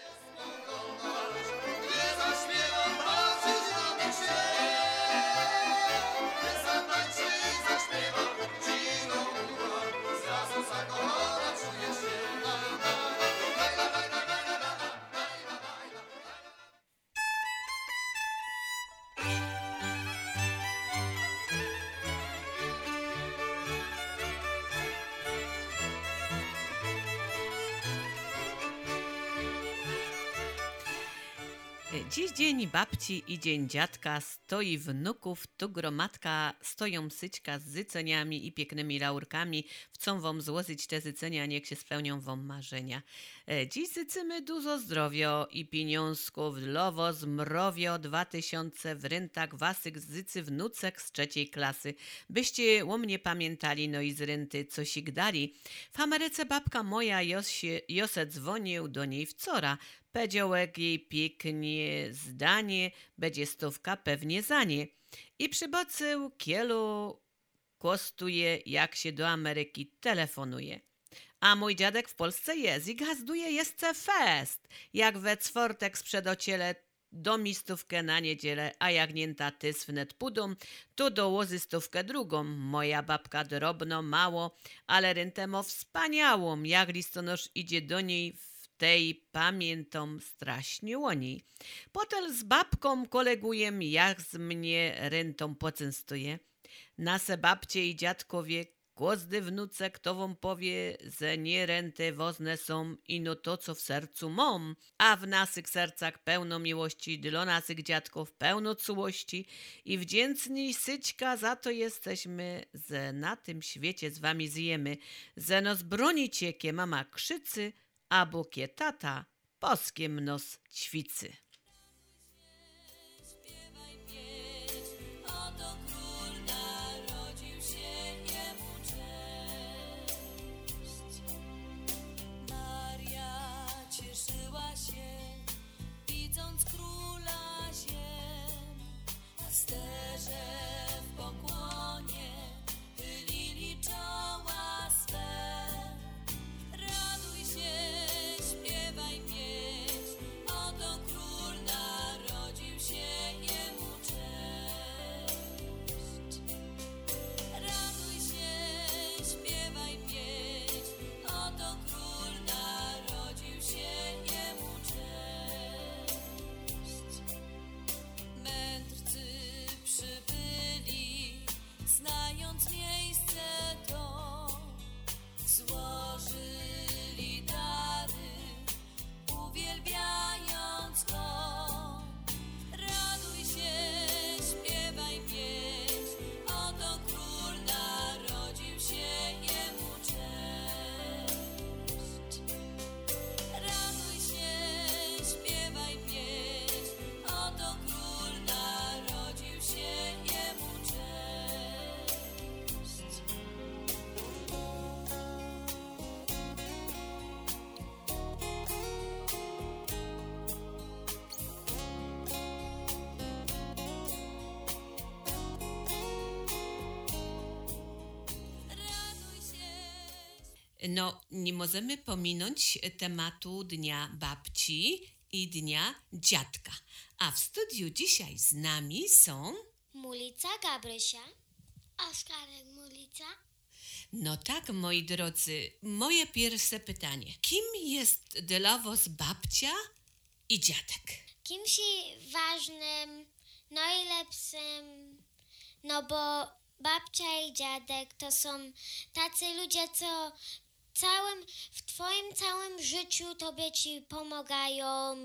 Dziś dzień babci i dzień dziadka, stoi wnuków, tu gromadka, stoją syćka z zyceniami i pięknymi laurkami, chcą wam złożyć te zycenia, niech się spełnią wam marzenia. Dziś zycymy dużo zdrowio i pieniążków, lowo zmrowio, dwa tysiące w rentach wasyk zycy wnucek z trzeciej klasy. Byście o mnie pamiętali, no i z renty cosik dali. W Ameryce babka moja Josie, Jose dzwonił do niej wczora. Powiedziałek jej pięknie zdanie, będzie stówka pewnie za nie. I przybocył kielu kostuje, jak się do Ameryki telefonuje. A mój dziadek w Polsce jest i gazduje jeszcze fest. Jak we czwartek sprzedociele do mi stówkę na niedzielę, a jak nienta tys wnet pudą, to dołoży stówkę drugą. Moja babka drobno, mało, ale rentę ma wspaniałą. Jak listonosz idzie do niej w tej pamiętom straśnie o niej. Potem z babką kolegujem, jak z mnie rentą poczęstuje. Nase babcie i dziadkowie, kłozdy wnuce, kto wam powie, że nie renty wozne są i no to, co w sercu mam. A w nasych sercach pełno miłości, dla nasych dziadków pełno czułości i wdzięczni syćka za to jesteśmy, że na tym świecie z wami zjemy, że nos bronicie, kie mama krzycy, a bukie tata poskiem nos ćwicy. Śpiewaj pieśń, oto król narodził się, jemu cześć. Maria cieszyła się, widząc króla ziem. Pasterze w pokłonie chylili czoła swe. Raduj się, śpiewaj pieśń, oto król narodził się, jemu cześć. Raduj się, śpiewaj pieśń, oto król narodził się, jemu cześć. Mędrcy przybyli, znając miejsce to, złożyli dary, uwielbiając go. Raduj się, śpiewaj pieśń, oto król narodził się, jemu cześć. Raduj się, śpiewaj pieśń, oto król narodził się, jemu cześć. Raduj się. No, nie możemy pominąć tematu Dnia Babci i Dnia Dziadka. A w studiu dzisiaj z nami są... Mulica Gabrysia, Oskarek Mulica. No tak, moi drodzy, moje pierwsze pytanie. Kim jest dla was babcia i dziadek? Kimś ważnym, najlepszym, no bo babcia i dziadek to są tacy ludzie, co całym, w twoim całym życiu tobie ci pomagają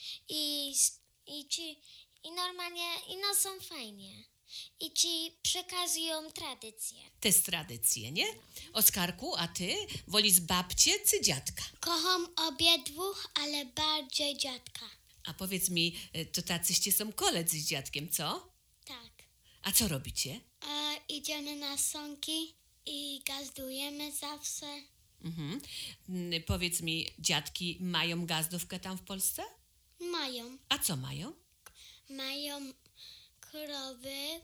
i, i, ci, i normalnie i no są fajnie. I ci przekazują tradycję. To jest tradycje, nie? Oskarku, a ty wolisz babcię czy dziadka? Kocham obiedwóch, ale bardziej dziadka. A powiedz mi, to tacyście są koledzy z dziadkiem, co? Tak. A co robicie? E, idziemy na sonki i gazdujemy zawsze. Mhm. Mm, Powiedz mi, dziadki mają gazdówkę tam w Polsce? Mają. A co mają? Mają krowy,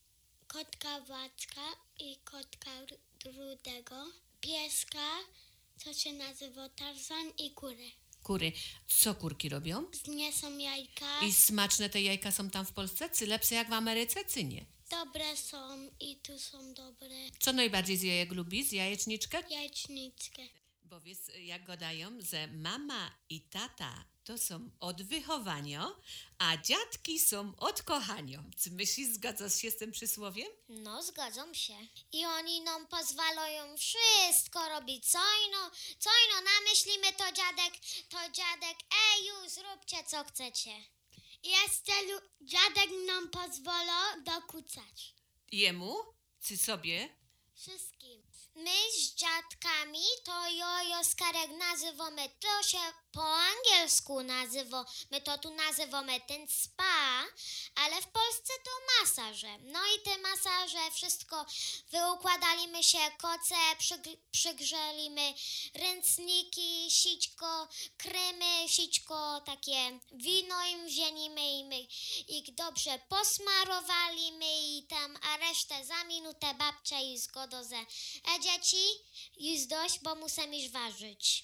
kotka Wacka i kotka Rudego, pieska, co się nazywa Tarzan i kurę. Kury. Co kurki robią? Zniesą jajka. I smaczne te jajka są tam w Polsce? Czy lepsze jak w Ameryce, czy nie? Dobre są i tu są dobre. Co najbardziej z jajek lubi? Z jajeczniczkę? Jajeczniczkę. Bo wiesz, jak gadają, że mama i tata to są od wychowania, a dziadki są od kochania. Czy myślisz, zgadzasz się z tym przysłowiem? No, zgadzam się. I oni nam pozwalają wszystko robić. Co ino, co ino namyślimy, to dziadek, to dziadek, ej, już zróbcie co chcecie. I jeszcze dziadek nam pozwala dokuczać. Jemu? Czy sobie? Wszystkim. My z dziadkami to jo i Oskarek nazywamy, to się po angielsku nazywa, my to tu nazywamy ten spa, ale w Polsce to masaże. No i te masaże, wszystko wyukładaliśmy się, koce, przyg- przygrzeliśmy ręczniki, sićko, kremy, sićko, takie wino im wzięliśmy i my ich dobrze posmarowaliśmy i tam, a resztę za minutę babcia i zgoda ze e dzieci, już dość, bo muszę iść ważyć.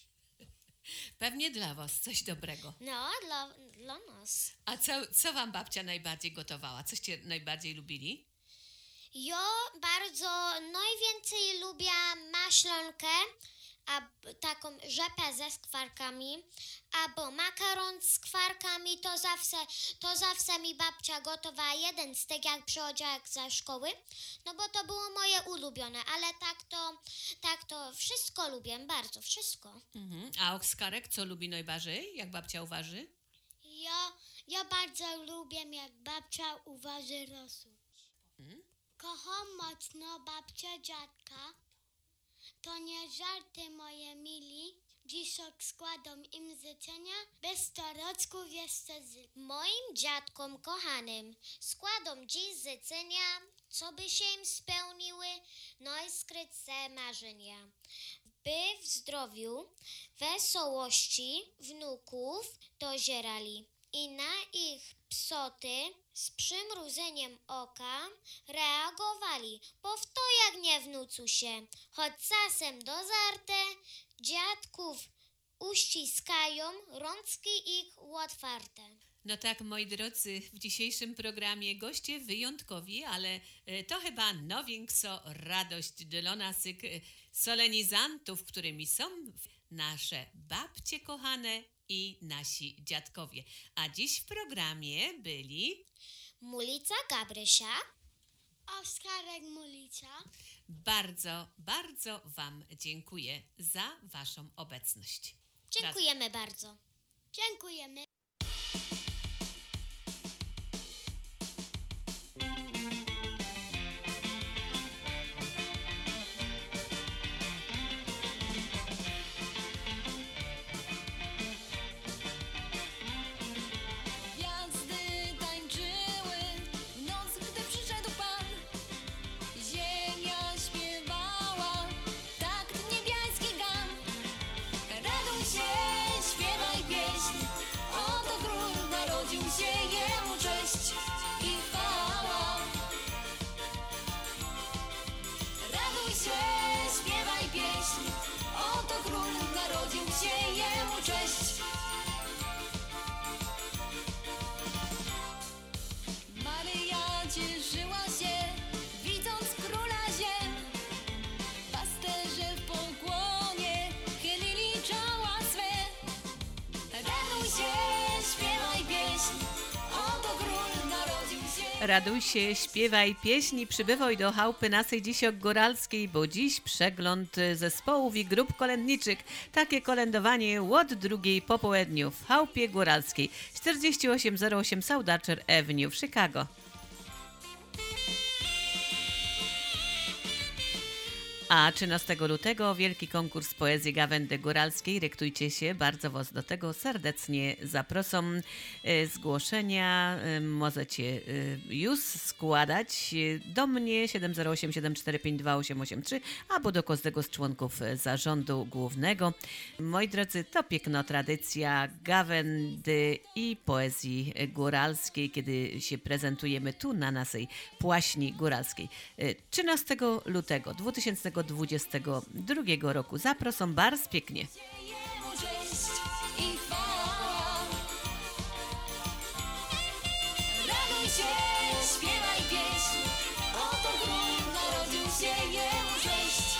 Pewnie dla was coś dobrego. No, dla, dla nas. A co, co wam babcia najbardziej gotowała? Coście najbardziej lubili? Ja bardzo najwięcej lubię maślankę, a taką rzepę ze skwarkami, albo makaron z skwarkami, to zawsze, to zawsze mi babcia gotowała jeden z tych, jak przychodziła ze szkoły, no bo to było moje ulubione, ale tak to, tak to wszystko lubię, bardzo, wszystko. Mhm. A Oskarek co lubi najbardziej, jak babcia uważy? Ja, ja bardzo lubię, jak babcia uważy rosół. Mhm. Kocham mocno babcia, dziadka. To nie żarty moje mili. Dziś składam im życzenia, bez torocków jeszcze z... Moim dziadkom kochanym składam dziś życzenia, co by się im spełniły najskrytsze marzenia. By w zdrowiu, wesołości wnuków dozierali i na ich psoty z przymrużeniem oka reagowali, bo w to jak nie wnucu się, choć czasem dozarte, dziadków uściskają rączki ich otwarte. No tak, moi drodzy, w dzisiejszym programie goście wyjątkowi, ale e, to chyba największa radość dla naszych e, solenizantów, którymi są nasze babcie kochane i nasi dziadkowie. A dziś w programie byli Mulica Gabrysia, Oskarek Mulica. Bardzo, bardzo wam dziękuję za waszą obecność. Dziękujemy bardzo. Dziękujemy. Gwiazdy tańczyły w noc, gdy przyszedł Pan. Ziemia śpiewała takt niebiański gan. Raduj się, śpiewaj pieśń o Raduj się, śpiewaj pieśni, przybywaj do chałupy naszej dziś góralskiej, bo dziś przegląd zespołów i grup kolędniczych. Takie kolędowanie od drugiej po południu w chałupie góralskiej czterdzieści osiem zero osiem South Archer Avenue w Chicago. A trzynastego lutego wielki konkurs poezji Gawędy Góralskiej. Rektujcie się, bardzo was do tego serdecznie zaproszą. E, zgłoszenia e, możecie e, już składać do mnie siedem zero osiem siedem cztery pięć dwa osiem osiem trzy albo do każdego z członków zarządu głównego. Moi drodzy, to piękna tradycja Gawędy i poezji góralskiej, kiedy się prezentujemy tu na naszej płaśni góralskiej. E, trzynastego lutego dwa tysiące dwudziestego drugiego roku. Zapraszam bardzo pięknie. Raduj się, śpiewaj pieśń, oto król narodził się, jemu cześć.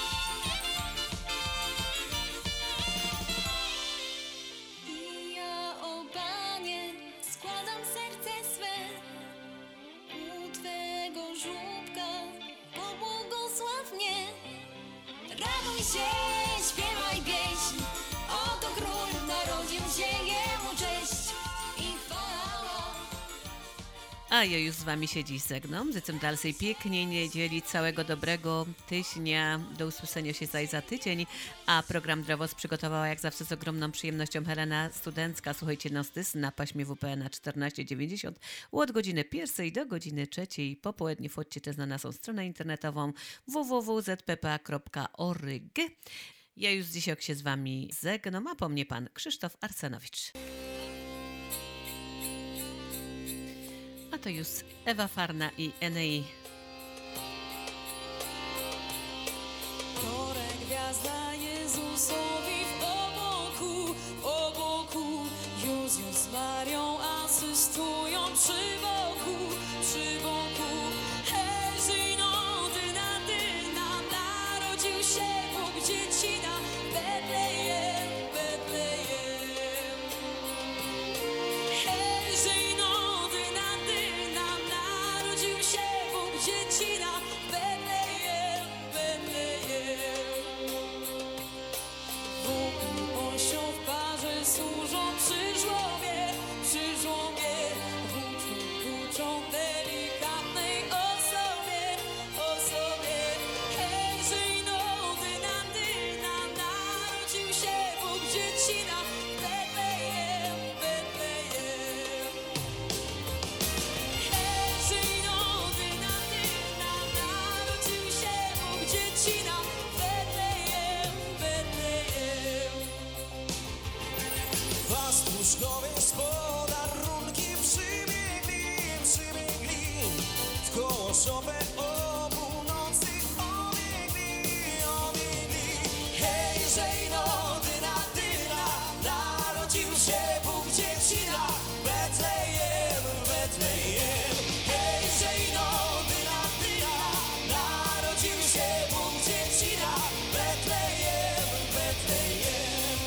I ja, o Panie, składam serce swe u Twego żłóbka, pobłogosław mnie. Raduj się, śpiewaj pieśń, oto król narodził się, jemu cześć i chwała. A ja już z wami się dziś żegnam. Życzę dalszej pięknej niedzieli, całego dobrego tygodnia. Do usłyszenia się zaś za tydzień. A program dla was przygotowała jak zawsze z ogromną przyjemnością Helena Studencka. Słuchajcie nas też na paśmie W P N czternaście dziewięćdziesiąt od godziny pierwszej do godziny trzeciej po południu. Wchodźcie też na naszą stronę internetową w w w kropka z p p a kropka org. Ja już dzisiaj się z wami żegnam, a po mnie pan Krzysztof Arsenowicz. A to już Ewa Farna i N A I. Chore gwiazda Jezusowi w oboku, w oboku. Józef z Marią asystują przy boku, przy boku. Hej, syno, dyna, dyna, narodził się Bóg dziecina, Betlejem, Betlejem. Hej, syno, dyna, dyna, narodził się Bóg dziecina, Betlejem, Betlejem. Wokół osioł w parze służą przy żłobie, przy żłobie. Huczą, huczą delikatnej osobie, osobie. Hej, syno, dyna, dyna, narodził się Bóg dziecina, Betlejem, Betlejem. Hej, syno, dyna, dyna, narodził się Bóg dziecina, Betlejem, Betlejem. Pastuszkowie z podarunki przybiegli, przybiegli, w koło szopę o północy obiegli, obiegli. Hej, żejno, dyna, dyna, narodził się Bóg dziecina, Betlejem, Betlejem. Hej, żejno, dyna, dyna, narodził się Bóg dziecina, Betlejem, Betlejem.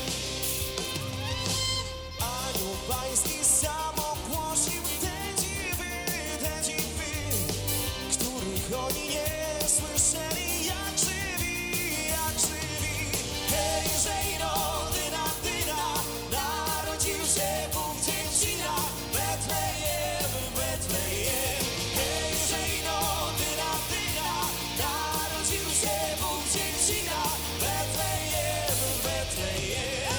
Anioł pański sam ogłosił te dziwy, te dziwy, których oni nie słyszeli, jak żywi, jak żywi. Hej, żejno, dyna, dyna, narodził się Bóg dziecina, Betlejem, Betlejem. Hej, żejno, dyna, dyna, narodził się Bóg dziecina, Betlejem, Betlejem.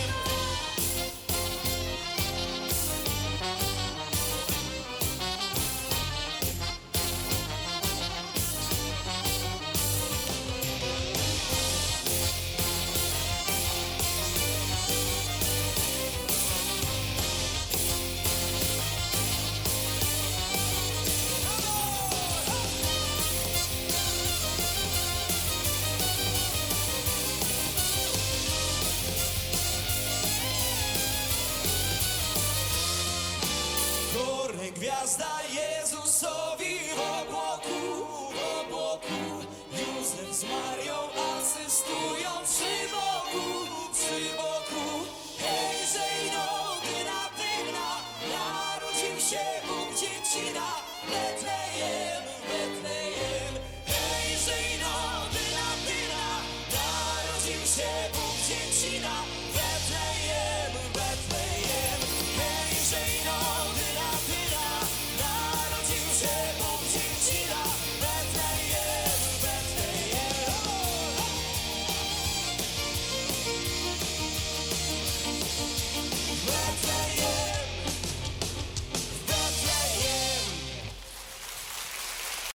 Chore gwiazda Jezusowi